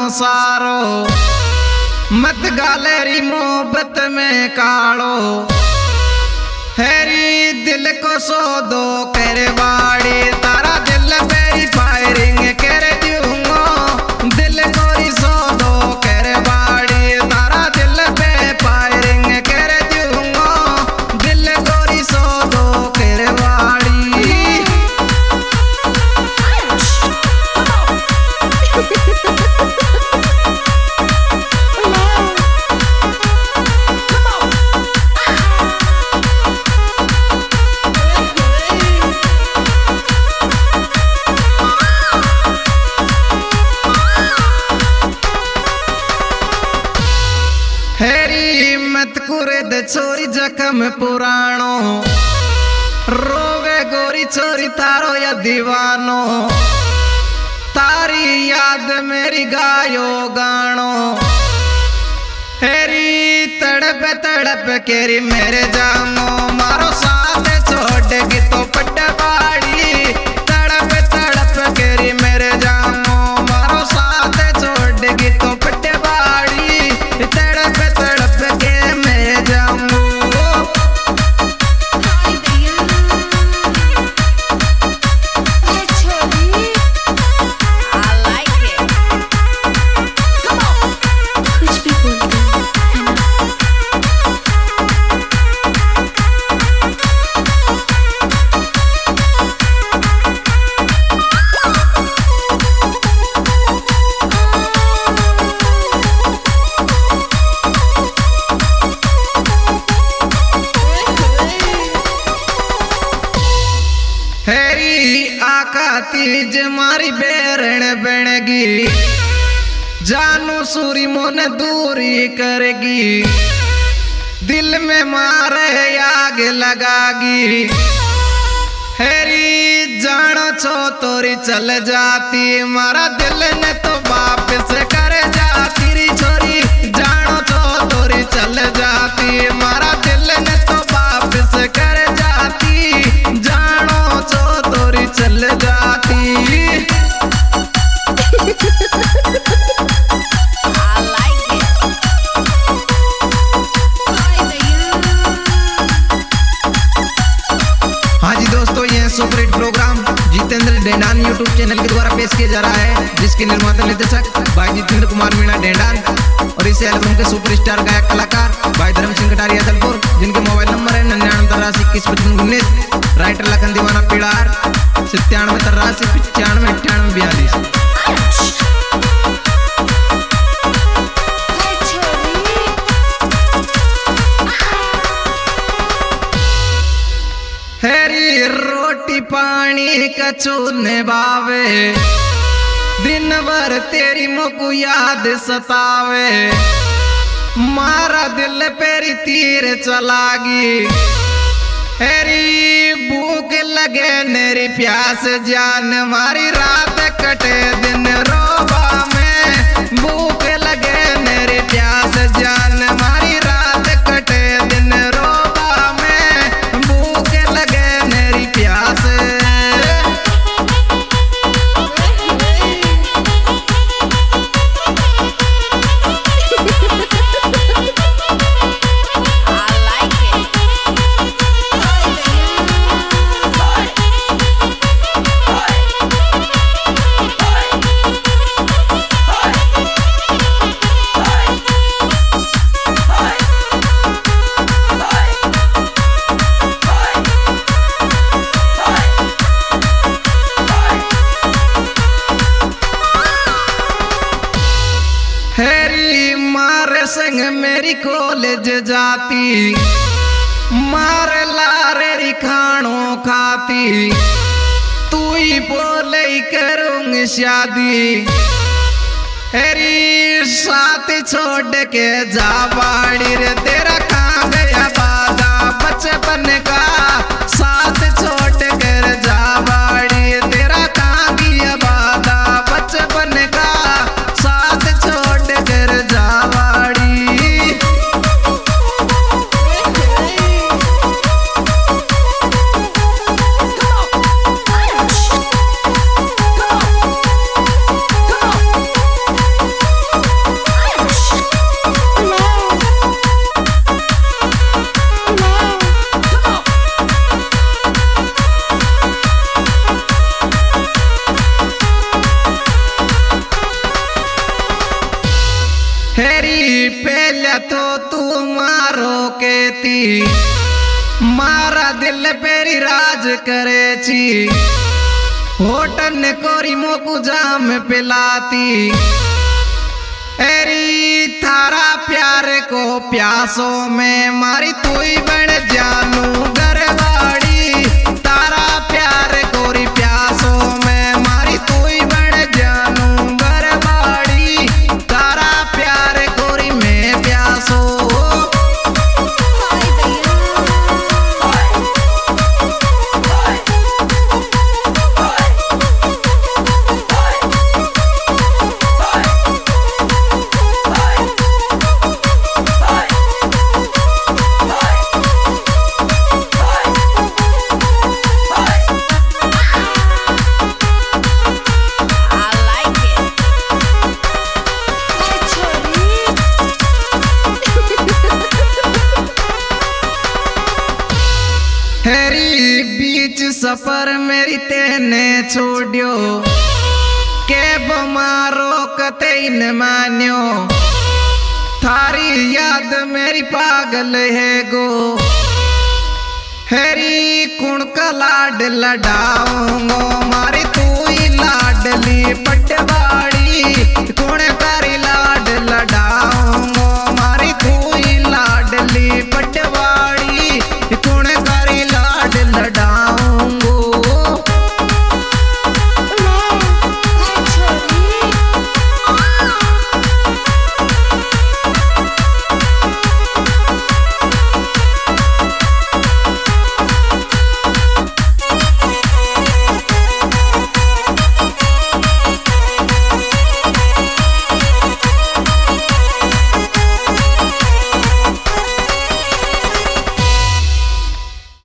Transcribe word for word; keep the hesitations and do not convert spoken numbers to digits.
सारो मत गालेरी मोहब्बत में कालो हैरी दिल को सो दो करे बाड़ी तारा दिल मेरी फायरिंग करे दूंगा दिल को सो दो करे बाड़ी तारा दिल पे फायरिंग करे दूंगा दिल को सो दो करे बाड़ी हेरी मत कुरेद छोरी जख्म पुराणो रोवे गोरी छोरी तारो या दीवानो तारी याद मेरी गायो गानो हेरी तड़प तड़प केरी मेरे जामो मारो साथ छोड़ेगी तो पटवाड़ी तड़प तड़प केरी मेरे जामो मारो साथ छोड़ेगी तो पटवाड़ी तड़प तड़प के मैं जाऊं तीज मारी बेरण बनेगी जानू सूरी मोन दूरी करेगी दिल में मारे आग लगागी हेरी जानो छो तोरी चल जाती मारा दिल ने तो वापस कर जाती री छोरी जानो छो तोरी चल जाती मारा दिल ने तो वापस कर जाती जानो छो तोरी चल जाती superhit programme Jitendra Dendan YouTube channel के द्वारा पेश किया जा रहा है जिसके निर्माता निर्देशक भाई जितेंद्र कुमार मीणा डेंडान और इस एल्बम के सुपरस्टार गायक कलाकार भाई धर्म सिंह कटारिया दलपुर जिनके मोबाइल नंबर है निन्यानवे तरासी इक्कीस पचपन उन्नीस राइटर लखन दीवाना पिड़ार सत्तानवे तरासी पचानवे अट्ठानवे बयालीस। हेरी रोटी पानी कछु निभावे दिन भर तेरी मुझको याद सतावे मारा दिल पेरी तीर चलागी हेरी भूख लगे मेरी प्यास जान मारी रात कटे दिन रोबा में भूख लगे मेरी प्यास जान मारी रात कटे दिन रोबा में भूख लगे मेरी प्यास हेरी मारे संग मेरी कॉलेज जाती मारे लारे खानो खाती तू ही बोले करूंगी शादी हेरी साथ छोड़ के जा बाड़ी रे तेरा कहाँ गया वादा बचपन का साथ छोड़ कर जा बाड़ी तेरा कहाँ गया वादा बचपन का साथ छोड़ कर जा बाड़ी। देती, मारा दिल पेरी राज करे छी, होटन कोरी मोकू जाम पिलाती। एरी थारा प्यार को प्यासों में मारी तू ही बन जानू गरवाड़ी, तारा प्यार कोरी प्यासों में मारी तू ही बन जानू गरवाड़ी, तारा प्यार कोरी में प्यासो। हेरी बीच सफर मेरी तेने छोड़ियो, के बमारो कते न मान्यो, थारी याद मेरी पागल है गो। हेरी कुण का लाड लडाऊंगो, मारी तू ही लाडली पटवाड़ी, कुण तारी लाड लडाऊंगो।